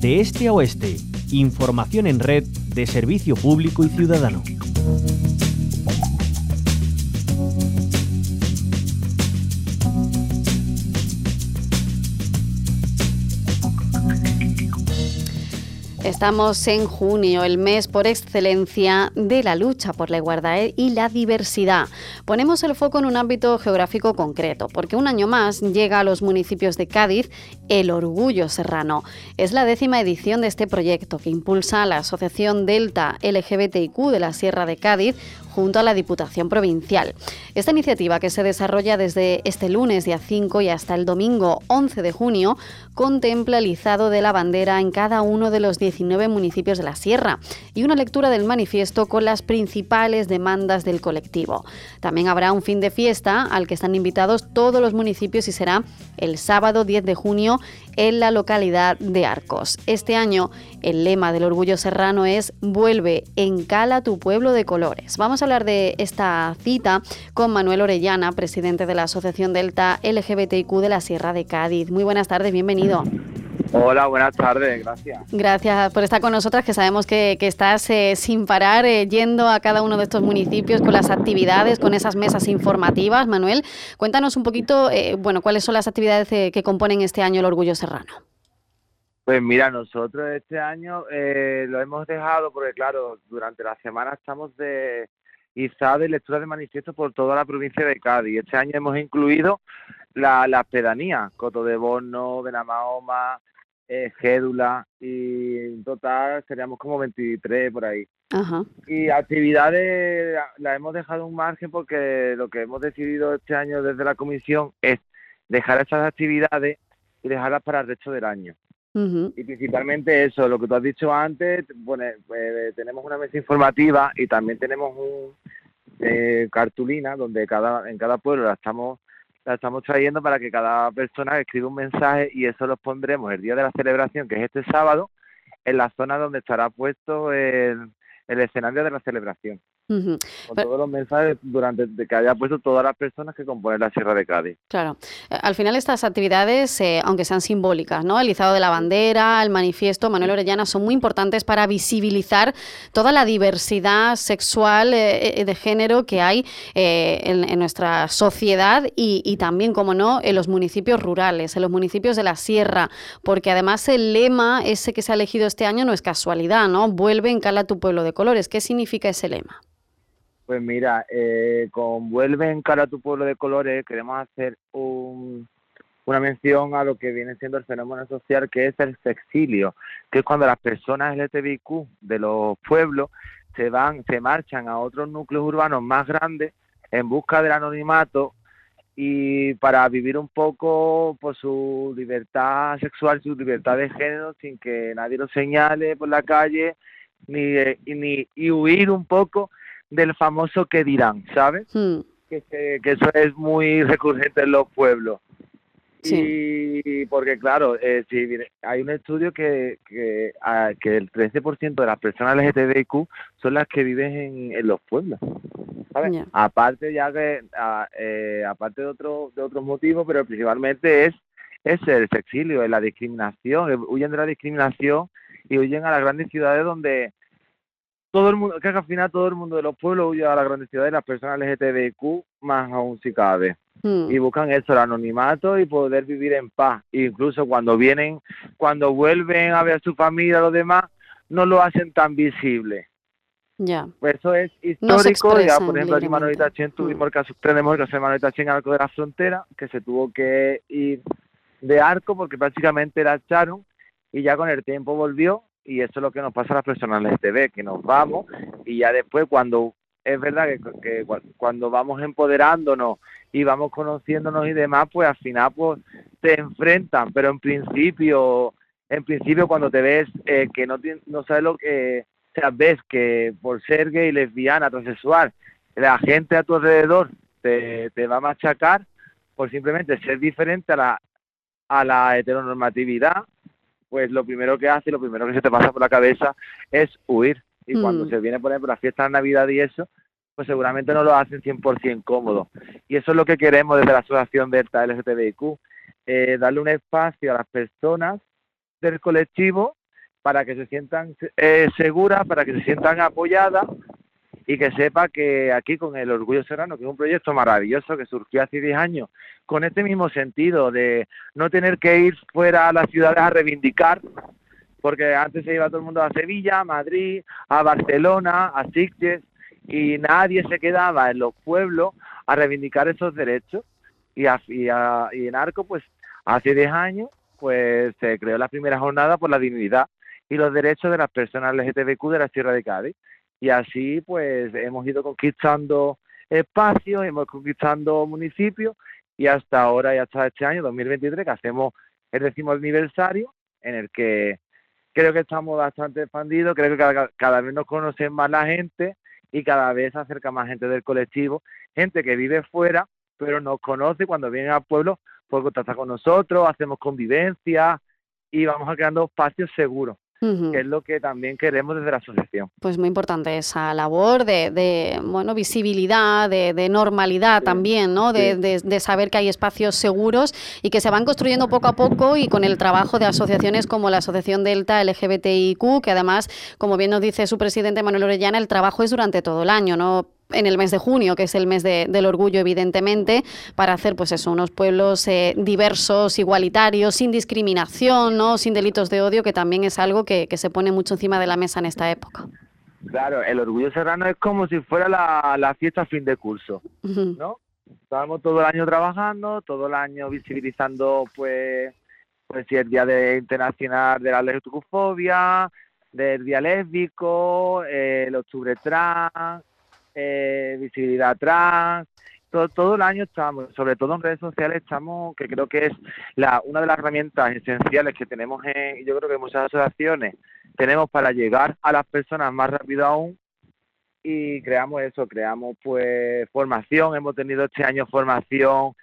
De este a oeste, información en red de servicio público y ciudadano. Estamos en junio, el mes por excelencia de la lucha por la igualdad y la diversidad. Ponemos el foco en un ámbito geográfico concreto, porque un año más llega a los municipios de Cádiz el Orgullo Serrano. Es la 10ª edición de este proyecto que impulsa la Asociación Delta LGBTIQ de la Sierra de Cádiz junto a la Diputación Provincial. Esta iniciativa, que se desarrolla desde este lunes día 5 y hasta el domingo 11 de junio, contempla el izado de la bandera en cada uno de los 19 municipios de la Sierra y una lectura del manifiesto con las principales demandas del colectivo. También habrá un fin de fiesta al que están invitados todos los municipios y será el sábado 10 de junio en la localidad de Arcos. Este año el lema del Orgullo Serrano es "Vuelve, encala tu pueblo de colores". Vamos a hablar de esta cita con Manuel Orellana, presidente de la Asociación Delta LGBTIQ de la Sierra de Cádiz. Muy buenas tardes, bienvenido. Hola, buenas tardes, gracias. Gracias por estar con nosotras, que sabemos que estás sin parar yendo a cada uno de estos municipios con las actividades, con esas mesas informativas. Manuel, cuéntanos un poquito, cuáles son las actividades que componen este año el Orgullo Serrano. Pues mira, nosotros este año lo hemos dejado porque, claro, durante la semana estamos de izado y lectura de manifiesto por toda la provincia de Cádiz. Este año hemos incluido las pedanías, Coto de Borno, Benamahoma, Gédula, y en total seríamos como 23 por ahí. Ajá. Y actividades las hemos dejado un margen porque lo que hemos decidido este año desde la comisión es dejar esas actividades y dejarlas para el resto del año. Uh-huh. Y principalmente eso, lo que tú has dicho antes, tenemos una mesa informativa y también tenemos un cartulina donde en cada pueblo la estamos trayendo para que cada persona escriba un mensaje, y eso los pondremos el día de la celebración, que es este sábado, en la zona donde estará puesto el escenario de la celebración. Uh-huh. Con todos los mensajes que haya puesto todas las personas que componen la Sierra de Cádiz. Claro. Al final estas actividades, aunque sean simbólicas, ¿no? El izado de la bandera, el manifiesto, Manuel Orellana, son muy importantes para visibilizar toda la diversidad sexual de género que hay en nuestra sociedad y también, como no, en los municipios rurales, en los municipios de la Sierra, porque además el lema ese que se ha elegido este año no es casualidad, ¿no? Vuelve, encala tu pueblo de colores. ¿Qué significa ese lema? Pues mira, con Vuelve, encala tu pueblo de colores queremos hacer una mención a lo que viene siendo el fenómeno social, que es el sexilio, que es cuando las personas LGTBIQ de los pueblos se marchan a otros núcleos urbanos más grandes en busca del anonimato y para vivir un poco por su libertad sexual, su libertad de género, sin que nadie lo señale por la calle, y huir un poco del famoso "qué dirán", ¿sabes? Que eso es muy recurrente en los pueblos. Sí. Y porque, claro, hay un estudio que el 13% de las personas LGTBIQ son las que viven en los pueblos, ¿sabes? Yeah. Aparte de otros motivos, pero principalmente es el sexilio, es la discriminación, huyen de la discriminación y huyen a las grandes ciudades donde todo el mundo, que al final todo el mundo de los pueblos huye a las grandes ciudades, las personas LGTBIQ más aún si cabe. Y buscan eso, el anonimato y poder vivir en paz. E incluso cuando vuelven a ver a su familia, los demás, no lo hacen tan visible. Ya. Pues eso es histórico. Ya, por ejemplo, aquí en Manolita Chen tenemos el caso de Manolita Chen, Arco de la Frontera, que se tuvo que ir de Arco porque prácticamente la echaron y ya con el tiempo volvió. Y eso es lo que nos pasa a las personas LGTB, que nos vamos y ya después es verdad que cuando vamos empoderándonos y vamos conociéndonos y demás, pues al final pues te enfrentan, pero en principio cuando te ves que no sabes lo que, o sea, ves que por ser gay, lesbiana, transexual, la gente a tu alrededor te va a machacar por simplemente ser diferente a la heteronormatividad, pues lo primero que hace y lo primero que se te pasa por la cabeza es huir. Y cuando se viene, por ejemplo, la fiesta de Navidad y eso, pues seguramente no lo hacen 100% cómodo. Y eso es lo que queremos desde la Asociación Delta LGTBIQ, darle un espacio a las personas del colectivo para que se sientan seguras, para que se sientan apoyadas y que sepa que aquí con el Orgullo Serrano, que es un proyecto maravilloso que surgió hace 10 años, con este mismo sentido de no tener que ir fuera a las ciudades a reivindicar, porque antes se iba todo el mundo a Sevilla, a Madrid, a Barcelona, a Sitges, y nadie se quedaba en los pueblos a reivindicar esos derechos. Y en Arco, pues hace 10 años, pues se creó la primera jornada por la dignidad y los derechos de las personas LGTBQ de la Sierra de Cádiz. Y así, pues, hemos ido conquistando espacios, hemos conquistando municipios, y hasta ahora, y hasta este año, 2023, que hacemos el 10º aniversario, en el que creo que estamos bastante expandidos, creo que cada vez nos conocen más la gente, y cada vez se acerca más gente del colectivo, gente que vive fuera, pero nos conoce cuando vienen al pueblo, pues contactar con nosotros, hacemos convivencia, y vamos creando espacios seguros. Que es lo que también queremos desde la asociación. Pues muy importante esa labor de bueno, visibilidad, de normalidad también, ¿no? De saber que hay espacios seguros y que se van construyendo poco a poco, y con el trabajo de asociaciones como la Asociación Delta LGBTIQ, que además, como bien nos dice su presidente Manuel Orellana, el trabajo es durante todo el año, ¿no? En el mes de junio, que es el mes del orgullo, evidentemente, para hacer, pues eso, unos pueblos diversos, igualitarios, sin discriminación, ¿no? Sin delitos de odio, que también es algo que se pone mucho encima de la mesa en esta época. Claro, el Orgullo Serrano es como si fuera la fiesta a fin de curso, ¿no? Estamos todo el año trabajando, todo el año visibilizando, pues si el Día Internacional de la LGTBfobia, del Día Lésbico, el Octubre Trans, visibilidad trans, todo el año estamos, sobre todo en redes sociales estamos, que creo que es una de las herramientas esenciales que tenemos y yo creo que muchas asociaciones tenemos para llegar a las personas más rápido aún, y creamos pues formación. Hemos tenido este año formación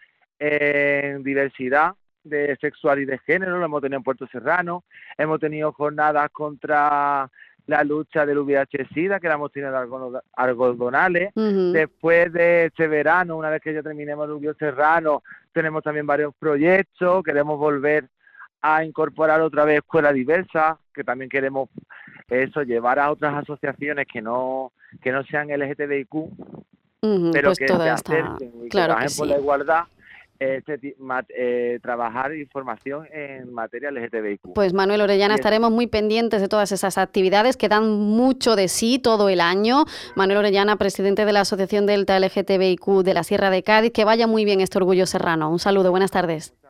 en diversidad de sexual y de género, lo hemos tenido en Puerto Serrano, hemos tenido jornadas contra la lucha del VIH-Sida, que la hemos tenido en Algodonales. Después de este verano, una vez que ya terminemos el Orgullo Serrano, tenemos también varios proyectos. Queremos volver a incorporar otra vez escuela diversa, que también queremos llevar a otras asociaciones que no sean LGTBIQ, pero pues que se acerquen y claro que trabajen que por sí. la igualdad. Trabajar información en materia LGTBIQ. Pues Manuel Orellana, estaremos muy pendientes de todas esas actividades que dan mucho de sí todo el año. Manuel Orellana, presidente de la Asociación Delta LGTBIQ de la Sierra de Cádiz, que vaya muy bien este Orgullo Serrano. Un saludo, buenas tardes.